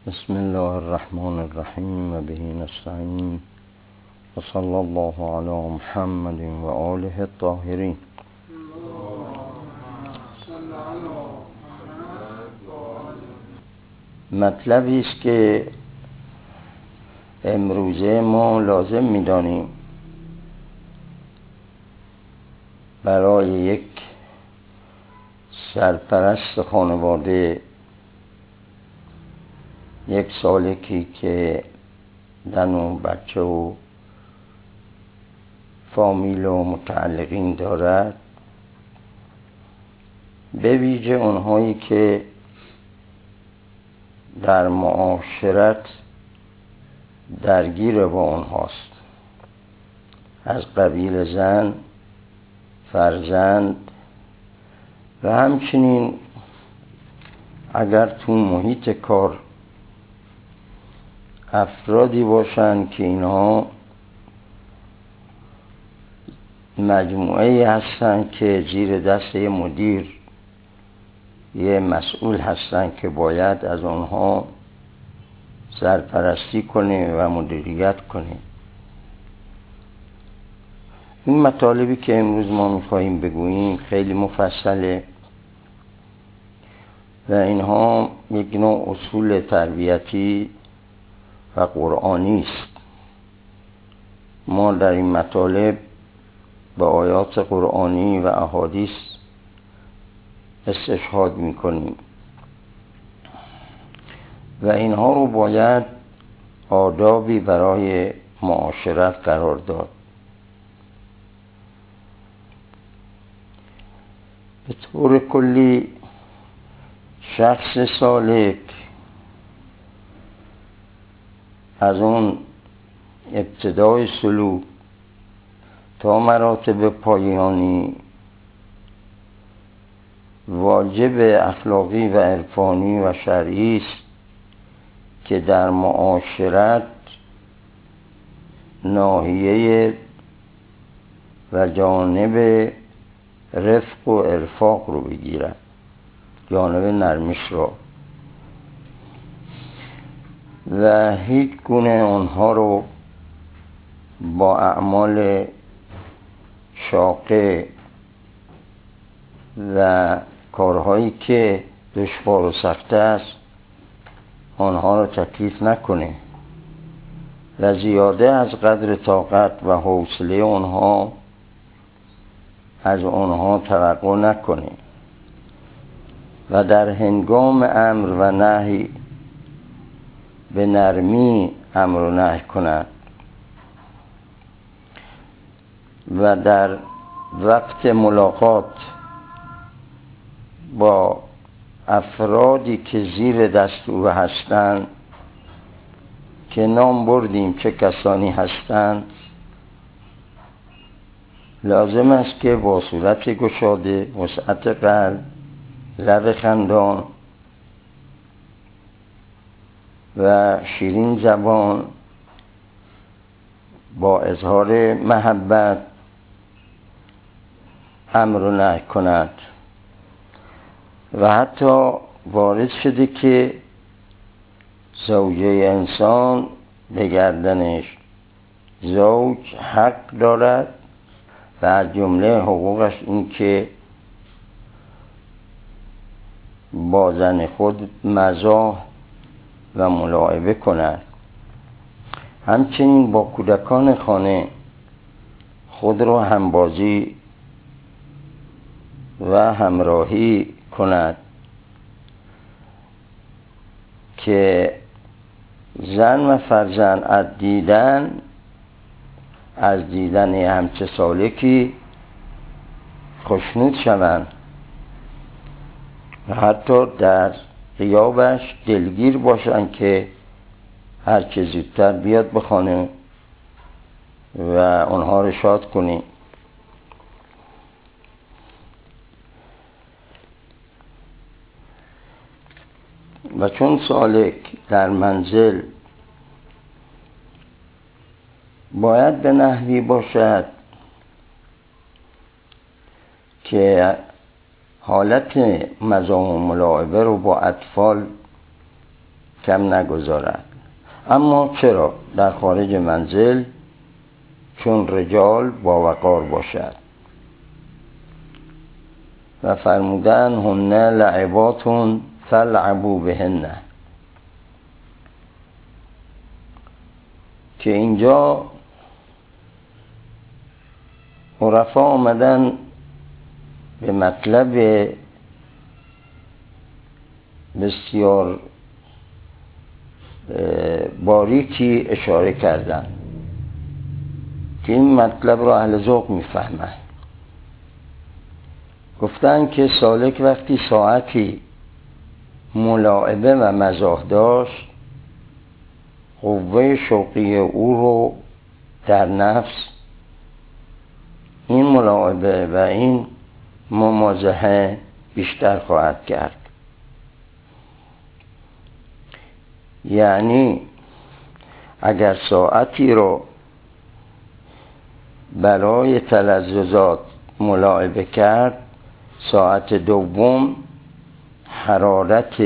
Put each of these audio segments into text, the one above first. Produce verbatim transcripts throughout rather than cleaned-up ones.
بسم الله الرحمن الرحیم و به نستعین و صلی الله علی محمد و آله الطاهرین. مطلبی است که امروزه ما لازم می‌دانیم برای یک سرپرست خانواده، یک سالکی که زن و بچه و فامیل و متعلقین دارد، به ویژه اونهایی که در معاشرت درگیر با اونهاست، از قبیل زن، فرزند و همچنین اگر تو محیط کار افرادی باشند که اینها مجموعه هستند که زیر دست یه مدیر، یه مسئول هستند که باید از آنها سرپرستی کنه و مدیریت کنه. این مطالبی که امروز ما می‌خواهیم بگوییم خیلی مفصله و اینها یک نوع اصول تربیتی و قرآنی است. ما در این مطالب به آیات قرآنی و احادیث استشهاد می‌کنیم و اینها رو باید آدابی برای معاشرت قرار داد. به طور کلی شخص سالک از اون ابتدای سلوک تا مراتب پایانی واجب اخلاقی و عرفانی و شرعی است که در معاشرت ناحیه و جانب رفق و ارفاق رو بگیرد، جانب نرمش را، و هیچ گونه اونها رو با اعمال شاقه و کارهایی که دشوار و سخت است آنها رو تکلیف نکنه و زیاده از قدر طاقت و حوصله آنها از آنها توقع نکنه و در هنگام امر و نهی به نرمی امر و نهی کند و در وقت ملاقات با افرادی که زیر دست او هستند که نام بردیم چه کسانی هستند، لازم است که با صورت گشاده، وسعت قلب، لب خندان و شیرین زبان با اظهار محبت امر و نهی کند و حتی وارد شده که زوجه انسان به گردنش زوج حق دارد و از جمله حقوقش این که با زن خود مزاح و ملاعبه کند، همچنین با کودکان خانه خود را همبازی و همراهی کند که زن و فرزند از دیدن از دیدن همچه سالکی خوشنود شوند و حتی در غیابش دلگیر باشند که هر چه زودتر بیاد به خانه و اونها رو شاد کنیم. و چون سالک در منزل باید به نحوی باشد که حالت مزاح و ملاعبه رو با اطفال کم نگذارد. اما چرا در خارج منزل چون رجال با وقار باشد؟ و فرمودن هن لعباتون فلعبوا بهن، که اینجا عرفا آمدن به مطلب بسیار باریکی اشاره کردن که این مطلب را اهل ذوق میفهمند. گفتن که سالک وقتی ساعتی ملاعبه و مزاح داشت، قوه شوقی او رو در نفس این ملاعبه و این ممازحه بیشتر خواهد کرد. یعنی اگر ساعتی رو برای تلذذات ملاعبه کرد، ساعت دوم حرارت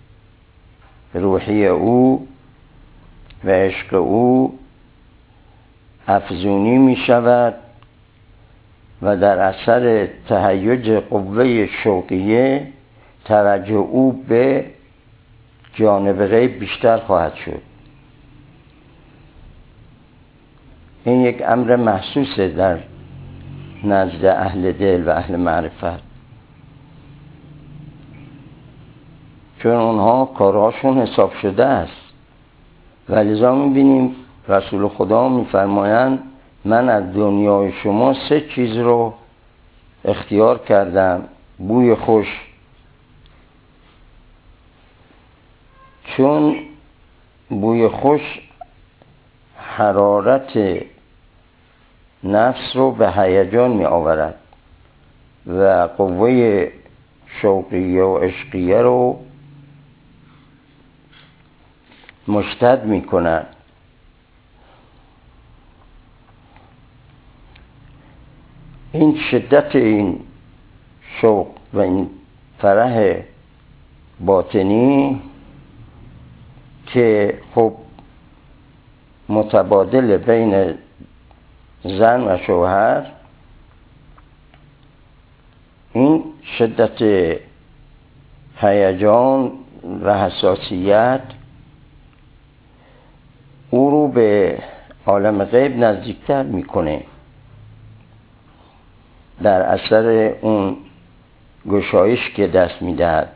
روحی او و عشق او افزونی می شود و در اثر تهیج قوه شوقیه توجه او به جانب غیب بیشتر خواهد شد. این یک امر محسوسه در نزد اهل دل و اهل معرفت، چون اونها کارهاشون حساب شده است. و لذا میبینیم رسول خدا میفرمایند من از دنیای شما سه چیز رو اختیار کردم. بوی خوش، چون بوی خوش حرارت نفس رو به هیجان می آورد و قوه شوقیه و عشقیه رو مشتد می کند. این شدت این شوق و این فرح باطنی که خب متبادل بین زن و شوهر، این شدت هیجان و حساسیت او رو به عالم غیب نزدیکتر میکنه در اثر اون گشایش که دست میدهد.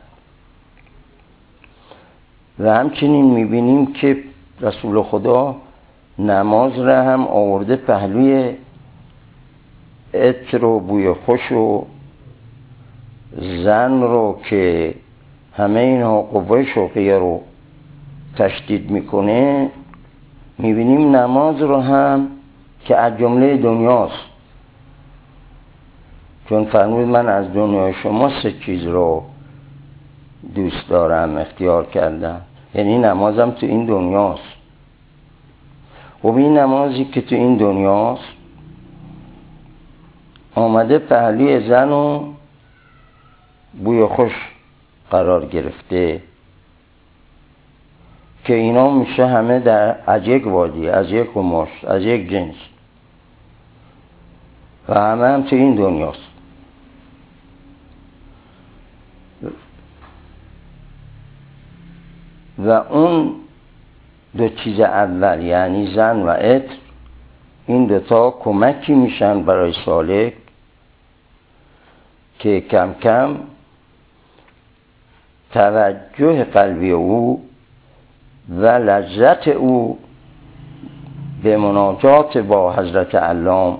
و همچنین میبینیم که رسول خدا نماز را هم آورده پهلوی عطر و بوی خوش و زن رو که همه اینها قوه شوقیه رو تشدید میکنه. میبینیم نماز رو هم که از جمله دنیاست، چون فرمود من از دنیای شما سه چیز رو دوست دارم، اختیار کردم. یعنی نمازم تو این دنیاست. و این نمازی که تو این دنیاست آمده پهلوی زن و بوی خوش قرار گرفته که اینا میشه همه در از یک وادی، از یک قماش، از یک جنس و همه هم تو این دنیاست. و اون دو چیز اول یعنی زن و عطر، این دوتا کمکی میشن برای سالک که کم کم توجه قلبی او و لذت او به مناجات با حضرت علام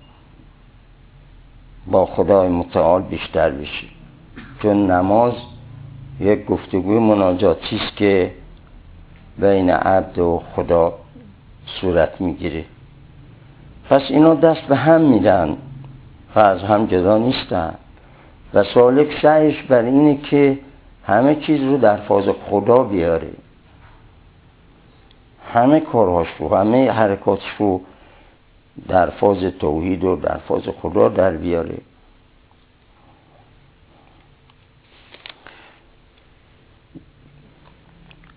با خدای متعال بیشتر بشه. چون نماز یک گفتگوی مناجاتی است که بین عبد و خدا صورت میگیره. پس اینا دست به هم میدن و از هم جدا نیستن و سالک سعیش بر اینه که همه چیز رو در فاز خدا بیاره، همه کارهاش رو، همه حرکاتش رو در فاز توحید و در فاز خدا در بیاره.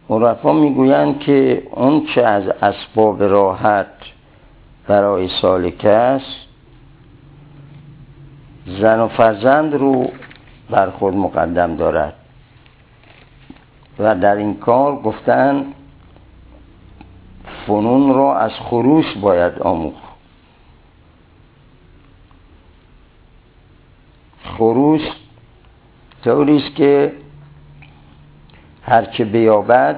عرفا میگویند که اون چه از اسباب راحت برای سالک است زن و فرزند رو بر خود مقدم دارد و در این کار گفتن فنون را از خروس باید آموخت. خروس طوری است که هر که بیابد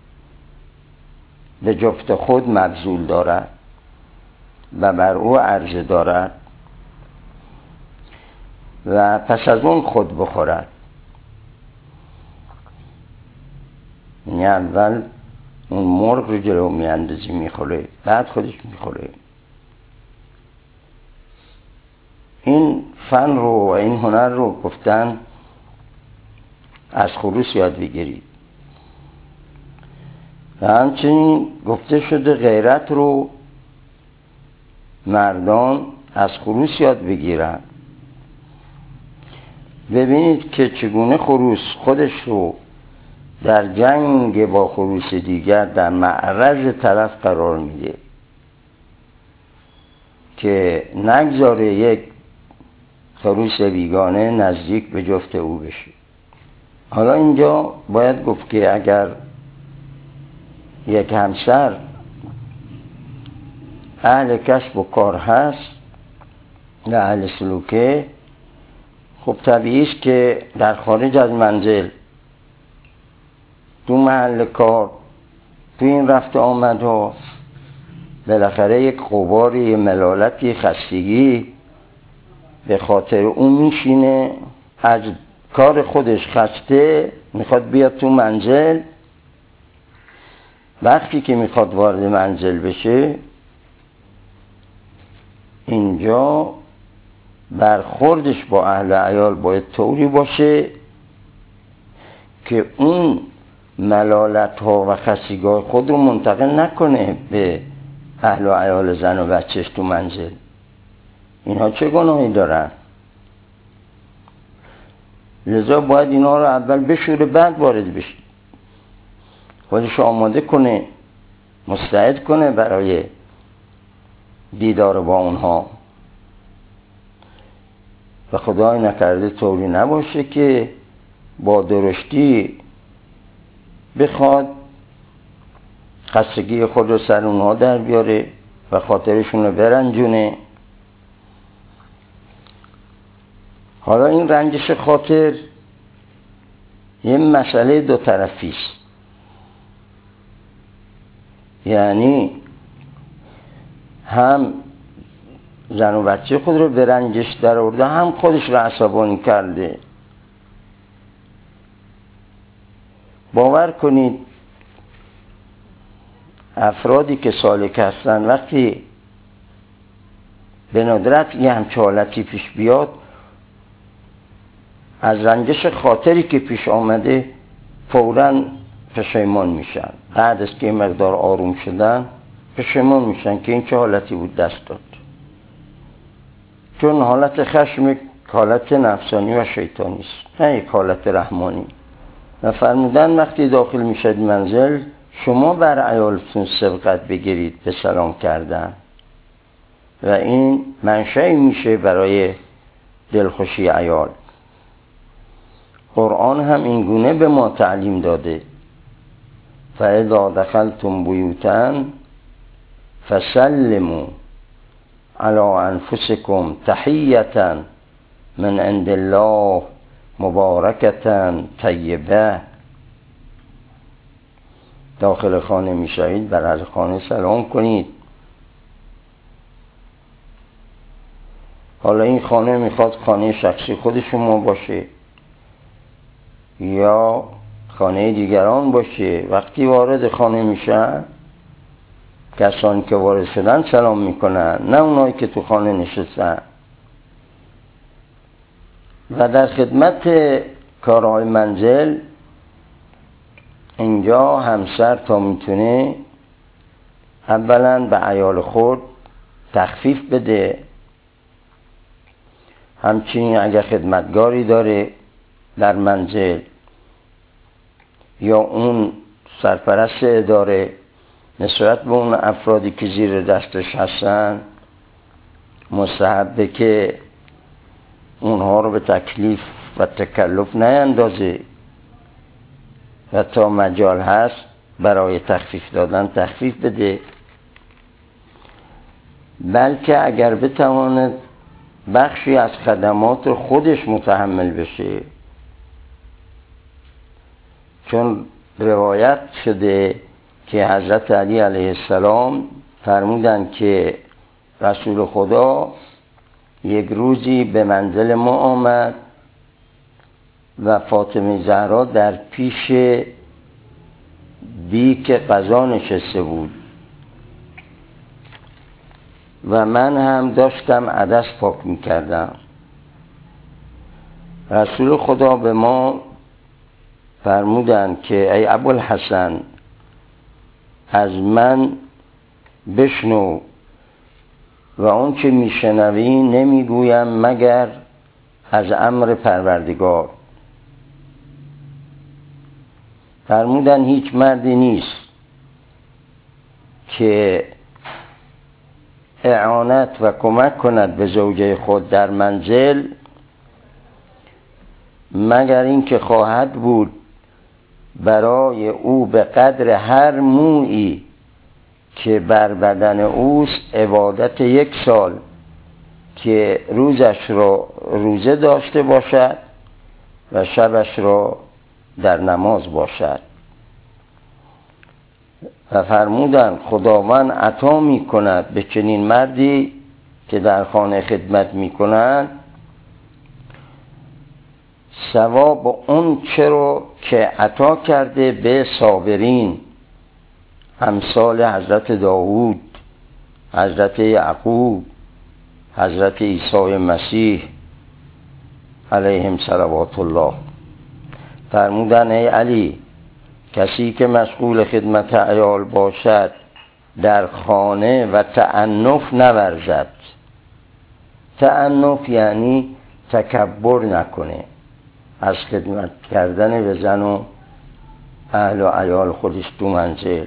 به جفت خود مبذول دارد و بر او عرضه دارد و پس از اون خود بخورد. یعنی اول اون مرغ رو جلو میاندازی میخوره، بعد خودش میخوره. این فن رو و این هنر رو گفتن از خروس یاد بگیرید. و همچنین گفته شده غیرت رو مردان از خروس یاد بگیرن. ببینید که چگونه خروس خودش رو در جنگ با خروس دیگر در معرض طرف قرار میده که نگذاره یک خروس بیگانه نزدیک به جفت او بشه. حالا اینجا باید گفت که اگر یک همسر اهل کسب و کار هست و اهل سلوکه، خب طبیعی است که در خارج از منزل تو محل کار تو این رفت آمد ها بالاخره یک غباری، ملالتی، خستگی به خاطر اون میشینه. از کار خودش خسته میخواد بیاد تو منزل. وقتی که میخواد وارد منزل بشه اینجا برخوردش با اهل عیال باید طوری باشه که اون ملالت ها و خستگی خود رو منتقل نکنه به اهل و عیال زن و بچهش تو منزل. اینها چه گناهی دارن؟ لذا باید اینا رو اول بشوره بعد وارد بشه، خودش آماده کنه، مستعد کنه برای دیدار با اونها. و خدای نکرده طوری نباشه که با درشتی بخواد خستگی خود رو سر اونها در بیاره و خاطرشون رو برنجونه. حالا این رنجش خاطر یه مسئله دو طرفی است. یعنی هم زن و بچه خود رو به رنجش در آورده، هم خودش رو عصبانی کرده. باور کنید افرادی که سالک هستن وقتی به ندرت یه همچه حالتی پیش بیاد، از رنجش خاطری که پیش آمده فوراً پشیمان میشن. بعد از که مقدار آروم شدن پشیمان میشن که این چه حالتی بود دست داد، چون حالت خشم حالت نفسانی و شیطانی است، نه یک حالت رحمانی. و فرمودن وقتی داخل میشد منزل شما بر عیالتون سبقت بگیرید به سلام کردن و این منشأ میشه برای دلخوشی عیال. قرآن هم این گونه به ما تعلیم داده: فاذا دخلتم بیوتا فسلموا علی انفسکم تحیة من عند الله مبارکة طیبه. داخل خانه میشوید بر اهل خانه سلام کنید. حالا این خانه میخواد خانه شخصی خود شما باشه یا خانه دیگران باشه. وقتی وارد خانه میشن کسانی که وارد شدن سلام میکنن، نه اونایی که تو خانه نشستن. و در خدمت کارهای منزل اینجا همسر تا میتونه اولا به عیال خود تخفیف بده. همچنین اگر خدمتگاری داره در منزل یا اون سرپرست اداره نسبت به اون افرادی که زیر دستش هستن مستحبه که اونها رو به تکلیف و تکلف نیندازه و تا مجال هست برای تخفیف دادن تخفیف بده، بلکه اگر بتواند بخشی از خدمات خودش متحمل بشه، چون روایت شده که حضرت علی علیه السلام فرمودند که رسول خدا یک روزی به منزل ما آمد و فاطمه زهرا در پیش بیک غذا نشسته بود و من هم داشتم عدس پاک می‌کردم. رسول خدا به ما فرمودند که ای ابوالحسن از من بشنو و اون که میشنوی نمیگویم مگر از امر پروردگار. فرمودن هیچ مردی نیست که اعانت و کمک کند به زوجه خود در منزل مگر این که خواهد بود برای او به قدر هر مویی که بر بدن اوست عبادت یک سال که روزش را روزه داشته باشد و شبش را در نماز باشد. و فرمودند خداوند عطا می کند به چنین مردی که در خانه خدمت می کنند ثواب اون چرا که عطا کرده به صابرین، امثال حضرت داوود، حضرت یعقوب، حضرت عیسی مسیح علیهم صلوات الله. فرمودن ای علی کسی که مشغول خدمت عیال باشد در خانه و تعنف نورزد. تعنف یعنی تکبر نکنه از خدمت کردن به زن و اهل و عیال خودش تو منزل.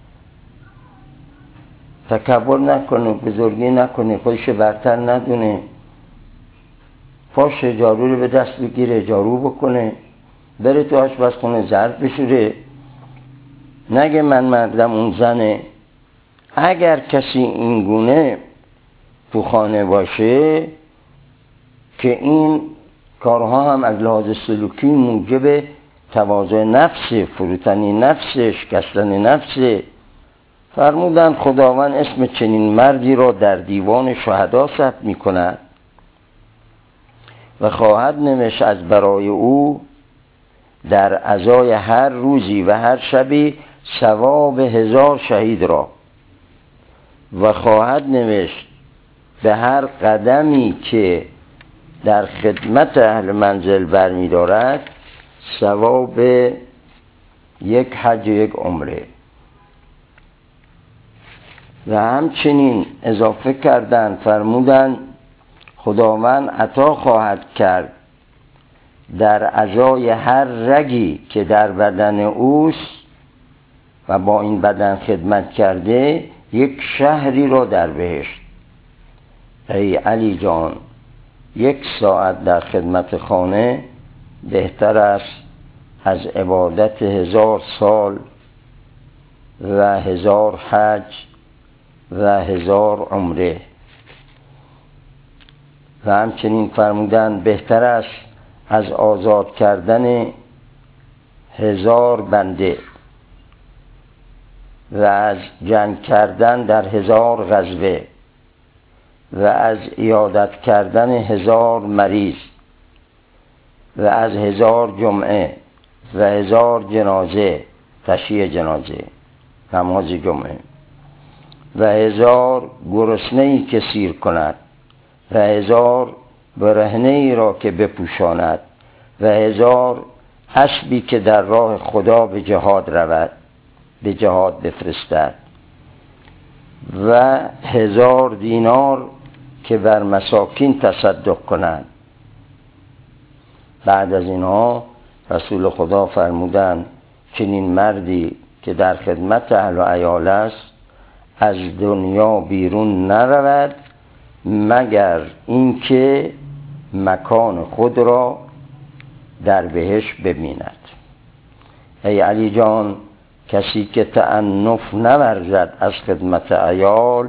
تکبر نکنه، بزرگی نکنه، خودش برتر ندونه، پاش جارو رو به دست بگیره جارو بکنه، بره تو آشپزخونه ظرف بشوره، نگه من مردم اون زنه. اگر کسی این گونه تو خانه باشه که این کارها هم از لحاظ سلوکی موجب تواضع نفس، فروتنی نفس، شکستن نفس. فرمودند خداوند اسم چنین مردی را در دیوان شهدا ثبت می کند و خواهد نوشت از برای او در عزای هر روزی و هر شبی ثواب هزار شهید را و خواهد نوشت به هر قدمی که در خدمت اهل منزل برمی دارد ثواب یک حج و یک عمره. و همچنین اضافه کردند فرمودند خداوند عطا خواهد کرد در عزای هر رگی که در بدن اوست و با این بدن خدمت کرده یک شهری را در بهشت. ای علی جان یک ساعت در خدمت خانه بهتر است از عبادت هزار سال و هزار حج و هزار عمره. و همچنین فرمودند بهتر است از آزاد کردن هزار بنده و از جنگ کردن در هزار غزوه و از عیادت کردن هزار مریض و از هزار جمعه و هزار جنازه، تشییع جنازه، نماز جمعه، و هزار گرسنه‌ای که سیر کند و هزار برهنه‌ای را که بپوشاند و هزار اسبی که در راه خدا به جهاد رود، به جهاد بفرستد و هزار دینار که بر مساکین تصدق کند. بعد از اینها رسول خدا فرمودند چنین مردی که در خدمت اهل و عیال است از دنیا بیرون نرود مگر اینکه مکان خود را در بهشت ببیند. ای علی جان، کسی که تأنف نورزد از خدمت عیال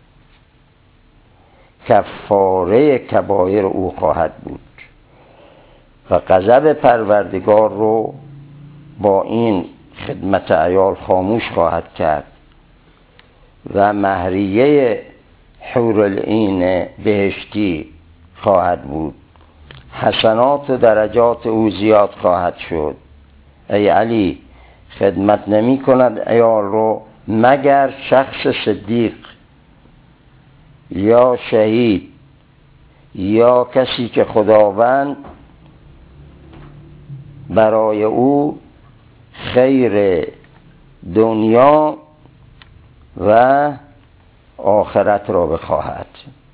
کفاره کبایر او خواهد بود و غضب پروردگار رو با این خدمت عیال خاموش خواهد کرد و مهریه حورالعین بهشتی خواهد بود. حسنات و درجات او زیاد خواهد شد. ای علی، خدمت نمی کند عیال رو مگر شخص صدیق یا شهید یا کسی که خداوند برای او خیر دنیا و آخرت را بخواهد.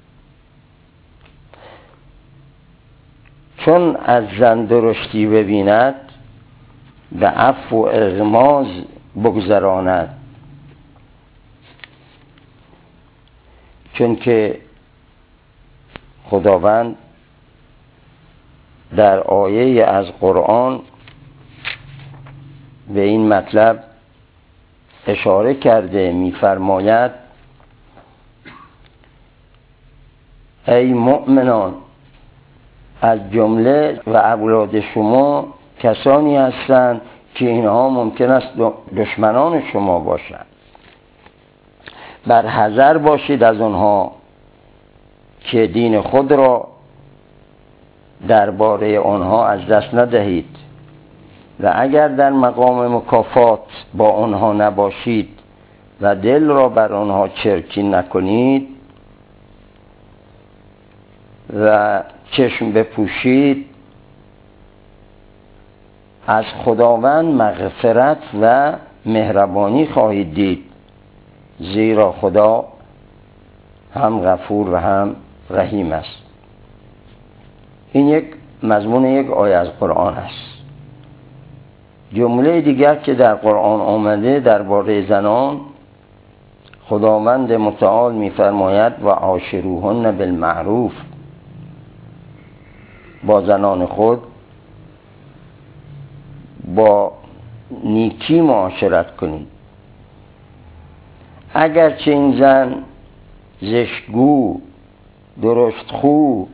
چون از زن درشتی ببیند و عفو و اغماز بگذراند، چون که خداوند در آیه از قرآن به این مطلب اشاره کرده، می‌فرماید ای مؤمنان، از جمله و اولاد شما کسانی هستند که اینها ممکن است دشمنان شما باشند. بر حذر باشید از آنها که دین خود را درباره آنها از دست ندهید و اگر در مقام مکافات با آنها نباشید و دل را بر آنها چرکی نکنید و چشم بپوشید، از خداوند مغفرت و مهربانی خواهید دید، زیرا خدا هم غفور و هم رحیم است. این یک مضمون یک آیه از قرآن است. جمله دیگر که در قرآن آمده درباره زنان، خداوند متعال می‌فرماید و عاشروهن بالمعروف، با زنان خود با نیکی معاشرت کنید. اگرچه این زن زشتگو، درشتخو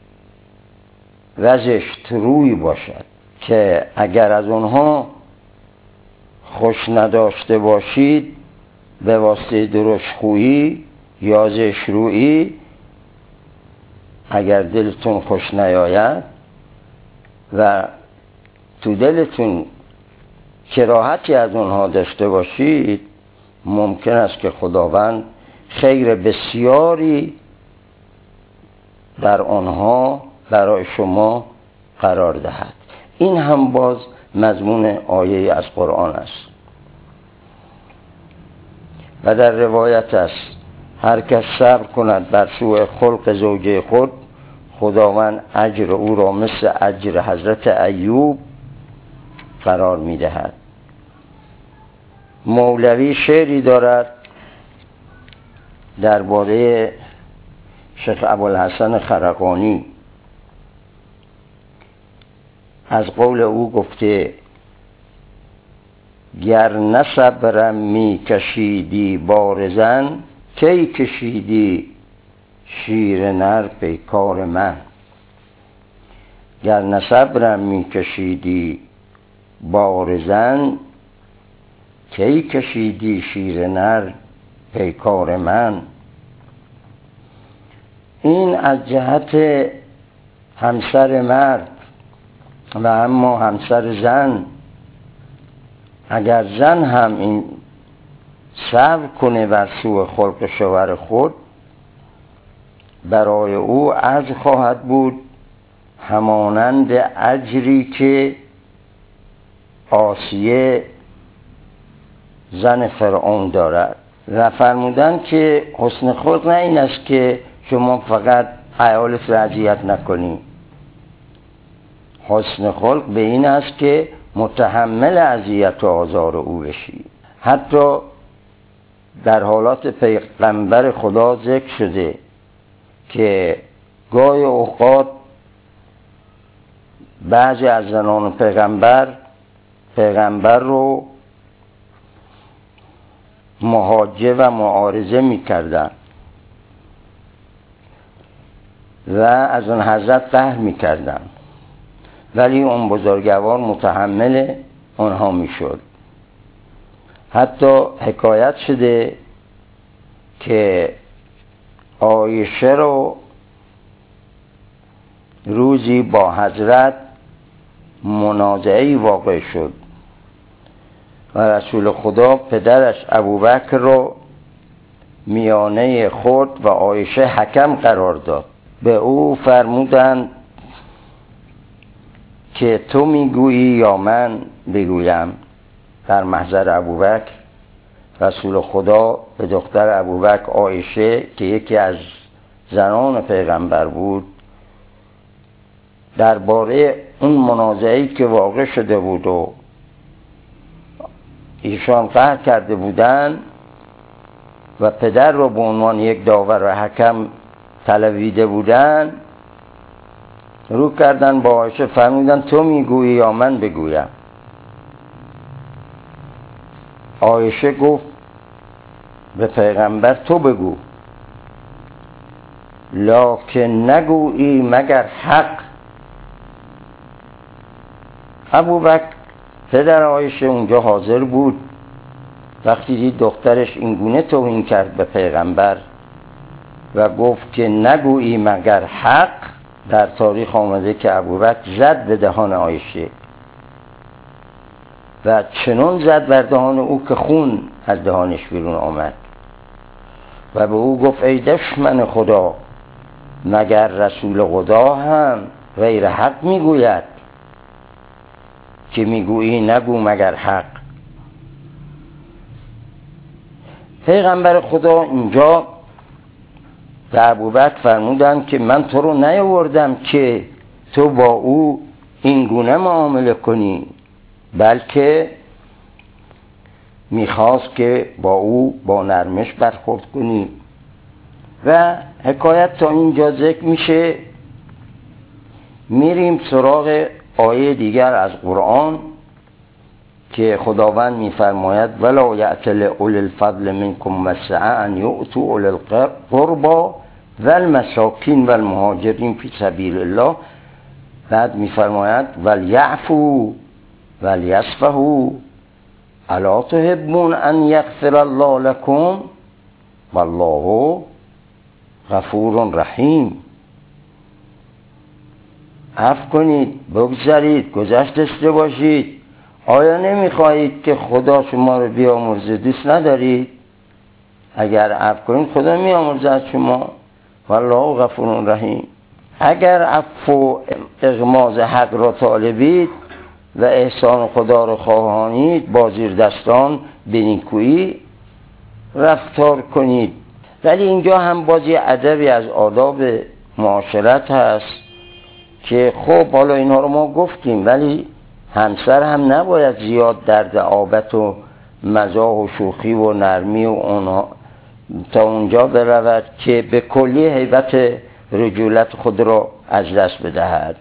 و زشت روی باشد که اگر از اونها خوش نداشته باشید به واسطه درشتخویی یا زشت رویی، اگر دلتون خوش نیاید و تو دلتون کراهتی از اونها داشته باشید، ممکن است که خداوند خیر بسیاری در آنها برای شما قرار دهد. این هم باز مضمون آیه از قرآن است. و در روایت است هر کس صبر کند بر سوء خلق زوجه خود، خداوند اجر او را مثل اجر حضرت ایوب قرار می دهد. مولوی شعری دارد درباره شیخ ابوالحسن خرقانی. از قول او گفته گر نه صبرم می کشیدی بارزن، کی کشیدی شیر نر پیکار من. گر نه صبرم می کشیدی بارزن، کی کشیدی شیر نر پیکار من. این از جهت همسر مرد و اما همسر زن، اگر زن هم این صبر کنه بر سوء خلق شوهر خود، برای او اجر خواهد بود همانند اجری که آسیه زن فرعون دارد. و فرمودن که حسن خلق نه این است که شما فقط عیالت را اذیت نکنی. حسن خلق به این است که متحمل اذیت و آزار او بشی. حتی در حالات پیغمبر خدا ذکر شده که گاهی اوقات بعضی از زنان پیغمبر پیغمبر رو محاجه و معارضه می‌کردند و از اون حضرت قهر می‌کردند، ولی اون بزرگوار متحمل آنها میشد. حتی حکایت شده که عایشه رو روزی با حضرت منازعه‌ای واقع شد و رسول خدا پدرش ابوبکر رو میانه خود و عایشه حکم قرار داد. به او فرمودند که تو میگویی یا من بگویم. در محضر ابوبکر رسول خدا به دختر ابوبکر عایشه که یکی از زنان پیغمبر بود درباره اون منازعه‌ای که واقع شده بود و ایشان قهر کرده بودند و پدر رو به عنوان یک داور و حکم طلبیده بودند، رو کردن با عایشه فرمودن تو میگویی یا من بگویم. عایشه گفت به پیغمبر تو بگو، لکن نگویی مگر حق. ابوبکر پدر عایشه اونجا حاضر بود. وقتی دید دخترش اینگونه توهین کرد به پیغمبر و گفت که نگویی مگر حق، در تاریخ آمده که ابوبکر زد به دهان عایشه و چنان زد بر دهان او که خون از دهانش بیرون آمد و به او گفت ای دشمن خدا، مگر رسول خدا هم غیر حق میگوید که میگویی نگو مگر حق. پیغمبر خدا اینجا به ابوبکر فرمودند که من تو رو نیاوردم که تو با او این گونه معامله کنی، بلکه میخواست که با او با نرمش برخورد کنی. و حکایت تا اینجا ذکر میشه. میریم سراغ آیه دیگر از قرآن که خداوند میفرماید ولا یأتل اولی الفضل منکم والسعة ان یؤتوا اولی القربى والمساکین والمهاجرین فی سبیل الله. بعد میفرماید ولیعفوا ولیصفحوا الا تحبون ان یغفر الله لكم والله غفور رحیم. عفو کنید، بگذارید، گذشت داشته باشید. آیا نمیخواهید که خدا شما رو بیامرزه؟ دوست ندارید؟ اگر عفو کنید خدا میامرزه از شما. والله غفور رحیم. اگر عفو و اغماض حق را طالبید و احسان خدا را خواهانید، با زیر دستان به نیکویی رفتار کنید. ولی اینجا هم بازی ادبی از آداب معاشرت هست که خب حالا اینها رو ما گفتیم، ولی همسر هم نباید زیاد در دعابت و مزاح و شوخی و نرمی و اونها تا اونجا برود که به کلی هیبت رجولت خود را از دست بدهد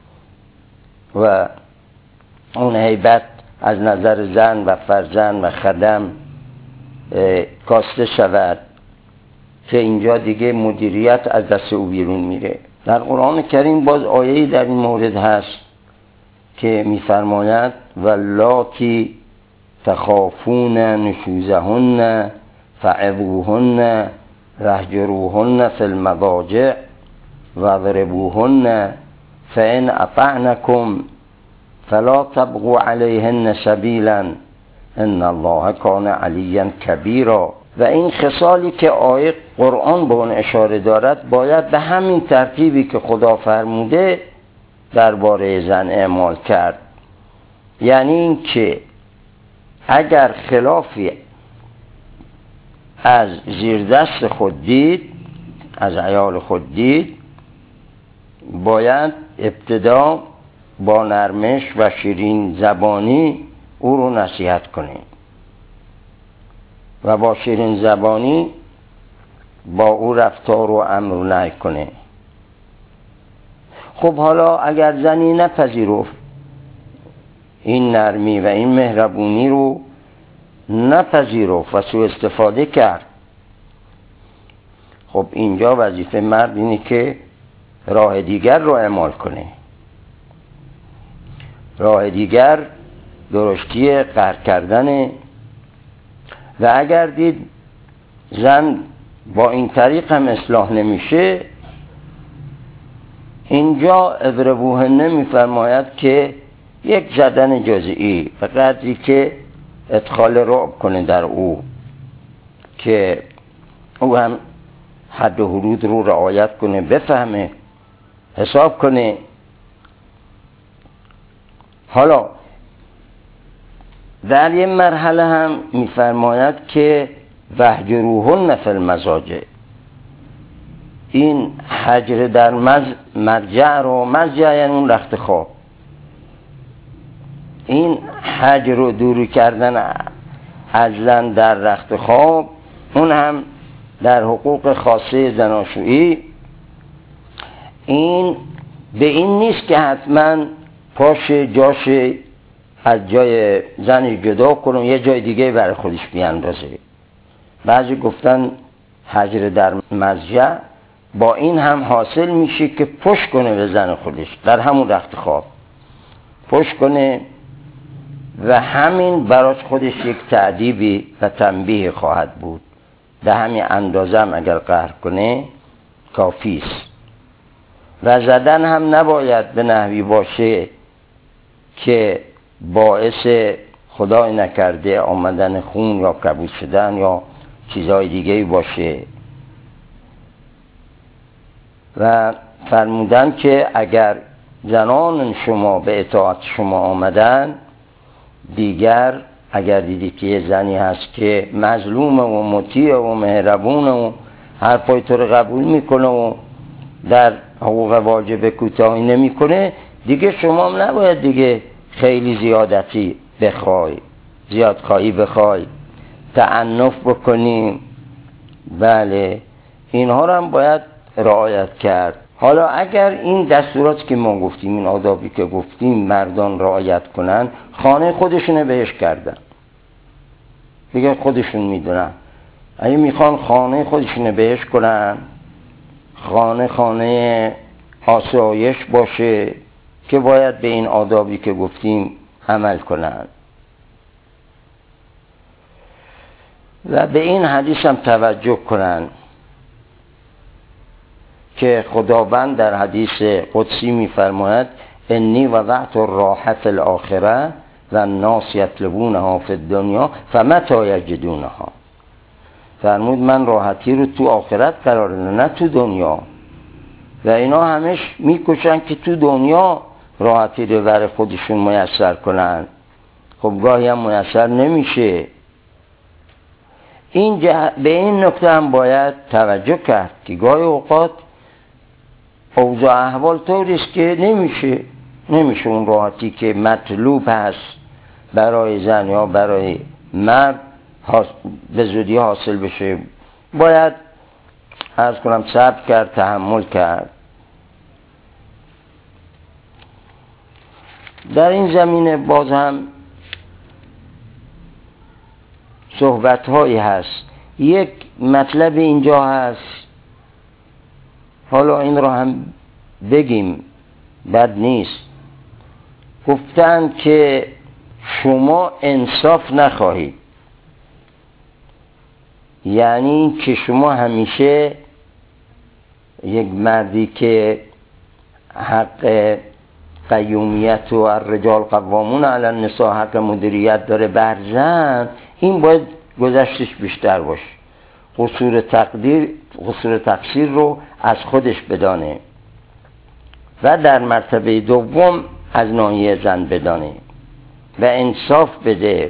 و اون هیبت از نظر زن و فرزند و خدم کاسته شود که اینجا دیگه مدیریت از دست او بیرون میره. در قرآن کریم باز آیه‌ای در این مورد هست که میفرماید واللاتی تخافون نشوزهن فعظوهن واهجروهن فی المضاجع واضربوهن فإن اطعنکم فلا تبغوا علیهن سبیلا ان الله کان علیا کبیرا. و این خصالی که آیه قرآن به اون اشاره دارد باید به همین ترتیبی که خدا فرموده درباره زن اعمال کرد. یعنی این که اگر خلافی از زیر دست خود دید، از عیال خود دید، باید ابتدا با نرمش و شیرین زبانی او رو نصیحت کنیم و با شیرین زبانی با او رفتار و امر و نهی کنه. خب حالا اگر زنی نپذیرفت این نرمی و این مهربونی رو، نپذیرفت و سوء استفاده کرد، خب اینجا وظیفه مرد اینه که راه دیگر رو اعمال کنه. راه دیگر درشتی قهر کردنه. و اگر دید زن با این طریق هم اصلاح نمیشه، اینجا ابربوهنه میفرماید که یک زدن جزئی به قدری که ادخال رعب کنه در او، که او هم حد و حدود رو رعایت کنه، بفهمه، حساب کنه. حالا در یه مرحله هم میفرماید که وهجروهن فی المضاجع، این هجر در مرجع رو، مرجع یعنی اون رخت خواب، این هجر رو دوری کردن از زن در رخت خواب، اون هم در حقوق خاصه زناشویی، این به این نیست که حتما پاش جاش از جای زنش جدا کنه یه جای دیگه برای خودش بیاندازه. بعضی گفتن هجر در مضجع با این هم حاصل میشه که پشت کنه به زن خودش در همون رخت خواب، پشت کنه و همین براش خودش یک تعدیبی و تنبیه خواهد بود. به همین اندازه هم اگر قهر کنه کافیست. و زدن هم نباید به نحوی باشه که باعث خدای نکرده آمدن خون یا کبود شدن یا چیزهای دیگه باشه. و فرمودن که اگر زنان شما به اطاعت شما آمدن، دیگر اگر دیدید که یه زنی هست که مظلومه و مطیع و مهربونه و حرفای تو رو قبول میکنه و در حقوق واجب کوتاهی نمیکنه، دیگه شما هم نباید دیگه خیلی زیادتی بخوای، زیادخواهی بخوای، تعنف بکنیم. بله، اینها رو هم باید رعایت کرد. حالا اگر این دستورات که ما گفتیم، این آدابی که گفتیم مردان رعایت کنن، خانه خودشونه بهش کردن دیگه، خودشون میدونن. اگه میخوان خانه خودشونه بهش کنن، خانه خانه آسایش باشه که باید به این آدابی که گفتیم عمل کنن. و به این حدیث هم توجه کنن که خداوند در حدیث قدسی میفرماید انی وضعت الراحة فی الاخره و الناس یطلبونها فی الدنیا فمتی یجدونها. فرمود من راحتی رو تو آخرت قرار دادم، نه تو دنیا. و اینا همش میکشن که تو دنیا راحتی رو برای خودشون میسر کنن. خب گاهی هم میسر نمیشه. این جه... به این نکته هم باید توجه کرد که گاهی اوقات اوضاع احوال طوریست که نمیشه نمیشه اون راحتی که مطلوب هست برای زن یا برای مرد به زودی حاصل بشه. باید عرض کنم صبر کرد، تحمل کرد. در این زمینه باز هم صحبت هایی هست. یک مطلب اینجا هست، حالا این رو هم بگیم بد نیست. گفتن که شما انصاف نخواهید، یعنی که شما همیشه یک مردی که حق قیومیت و الرجال قوامون علی النساء حق مدیریت داره بر زن، این باید گذشتش بیشتر باشه. قصور تقدیر قصور تقصیر رو از خودش بدانه و در مرتبه دوم از ناحیه زن بدانه و انصاف بده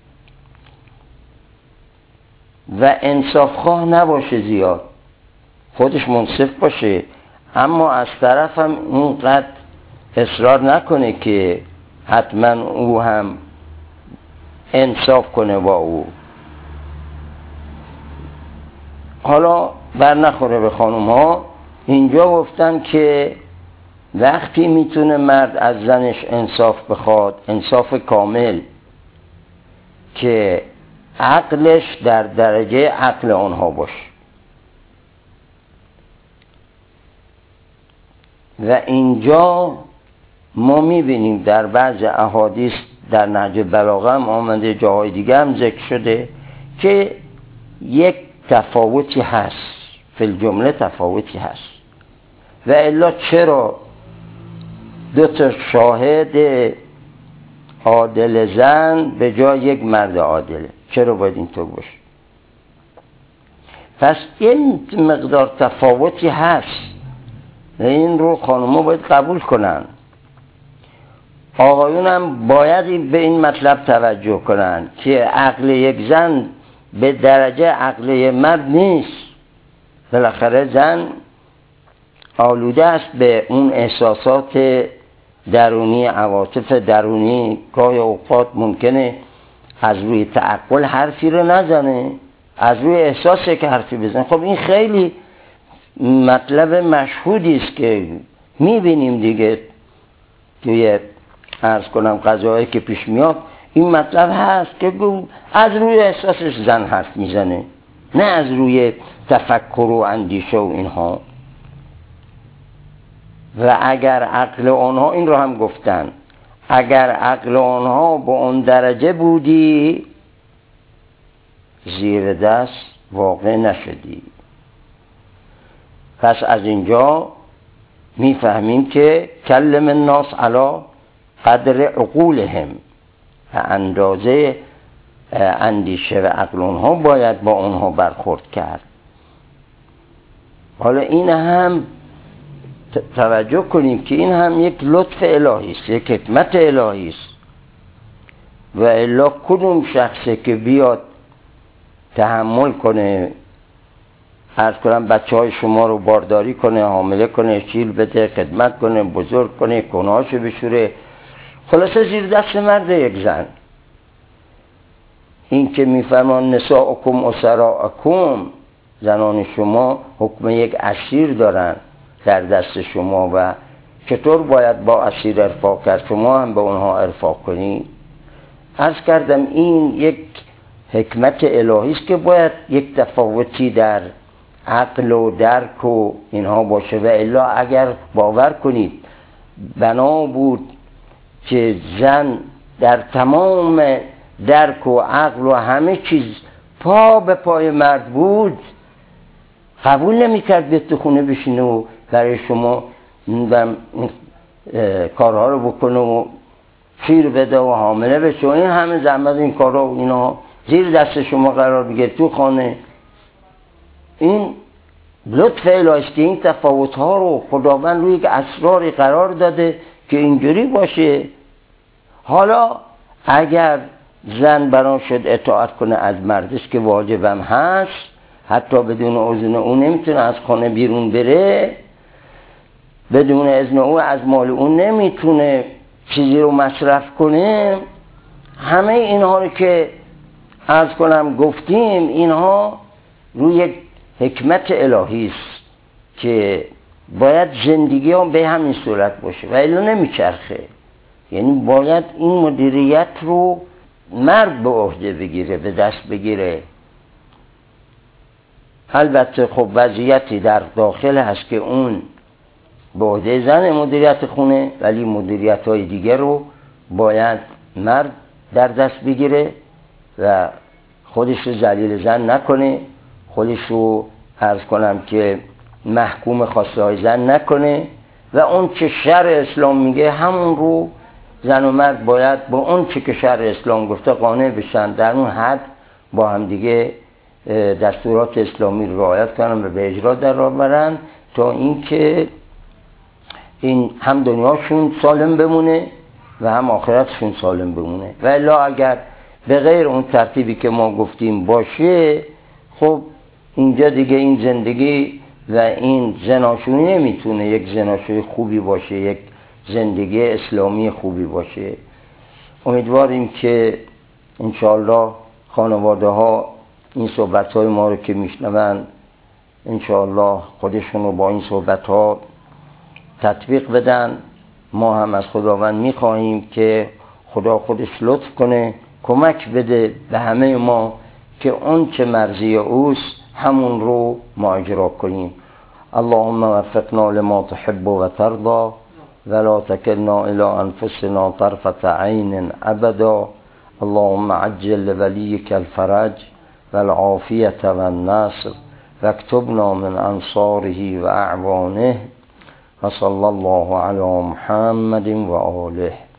و انصاف خواه نباشه زیاد، خودش منصف باشه، اما از طرف هم اونقدر اصرار نکنه که حتما او هم انصاف کنه با او. حالا بر نخوره به خانوم ها، اینجا گفتن که وقتی میتونه مرد از زنش انصاف بخواد، انصاف کامل، که عقلش در درجه عقل آنها باشه. و اینجا ما میبینیم در بعض احادیث در نهج بلاغه هم آمده، جاهای دیگه هم ذکر شده که یک تفاوتی هست، فی الجمله تفاوتی هست. و الا چرا دو تا شاهد عادل زن به جای یک مرد عادله؟ چرا باید اینطور باشه؟ پس این مقدار تفاوتی هست و این رو خانوما باید قبول کنن. آقایون هم باید به این مطلب توجه کنن که عقل یک زن به درجه عقل مرد نیست. بالاخره زن آلوده است به اون احساسات درونی، عواطف درونی. گاهی اوقات ممکنه از روی تعقل حرفی رو نزنه، از روی احساسه که حرفی بزنه. خب این خیلی مطلب مشهودی است که میبینیم دیگه توی عرض کنم قضایی که پیش میاد. این مطلب هست که از روی احساسش زن حرف میزنه، نه از روی تفکر و اندیشه و اینها. و اگر عقل آنها، این رو هم گفتن، اگر عقل آنها به اون درجه بودی زیر دست واقع نشدی. پس از اینجا میفهمیم که کلم الناس علی قدر عقولهم، به اندازه اندیشه و عقل آنها باید با آنها برخورد کرد. حالا این هم توجه کنیم که این هم یک لطف الهی است، یک حکمت الهی است. و الا کدوم شخصی که بیاد تحمل کنه، عرض کنم بچه های شما رو بارداری کنه، حامله کنه، شیل بده، خدمت کنه، بزرگ کنه، کناشو بشوره، خلاصه زیر دست مرد یک زن. این که میفرمان نساءکم اسراءکم، زنان شما حکم یک اسیر دارن در دست شما و چطور باید با اسیر ارفاق کرد، شما هم به اونها ارفاق کنی. عرض کردم این یک حکمت الهی است که باید یک تفاوتی در عقل و درک و اینها باشه. و الا اگر باور کنید بنا بود که زن در تمام درک و عقل و همه چیز پا به پای مرد بود، قبول نمی کرد بیاد تو خونه بشینه و برای شما کارها رو بکنه و شیر بده و حامله بشه و این همه زحمت این کارها و اینا زیر دست شما قرار بگیره تو خانه. این لطف الهی است که این تفاوت ها رو خداوند روی یک اسراری قرار داده که اینجوری باشه. حالا اگر زن بران شد اطاعت کنه از مردش که واجبم هست، حتی بدون اذن او نمیتونه از خانه بیرون بره، بدون اذن او از مال او نمیتونه چیزی رو مصرف کنه. همه اینها رو که عرض کنم گفتیم، اینها روی یک حکمت الهی است که باید زندگی هم به همین صورت باشه و الا نمیچرخه. یعنی باید این مدیریت رو مرد به عهده بگیره، به دست بگیره. البته خب وضعیتی در داخل هست که اون به عهده زن مدیریت خونه، ولی مدیریت های دیگر رو باید مرد در دست بگیره و خودش رو ذلیل زن نکنه، خودش رو عرض کنم که محکوم خواسته های زن نکنه و اون چه شرع اسلام میگه همون رو زن و مرد باید با اون چه که شرع اسلام گفته قانع بشن، در اون حد با هم دیگه دستورات اسلامی رو رعایت کنن و به اجرا در راه برن تا اینکه این هم دنیاشون سالم بمونه و هم آخرتشون سالم بمونه. و الا اگر به غیر اون ترتیبی که ما گفتیم باشه، خب اینجا دیگه این زندگی و این زناشویی نمیتونه یک زناشویی خوبی باشه، یک زندگی اسلامی خوبی باشه. امیدواریم که انشاءالله خانواده ها این صحبت های ما رو که میشنون انشاءالله خودشون رو با این صحبت ها تطبیق بدن. ما هم از خداوند میخواهیم که خدا خودش لطف کنه، کمک بده به همه ما که اون چه مرضی اوست همون رو ما اجرا کنیم. اللهم وفقنا لما تحب و ترضى ولا تكلنا الى انفسنا طرفة عین ابدا. اللهم عجل لوليك الفرج والعافية والنصر واكتبنا من انصاره واعوانه وصلى الله على محمد و آله.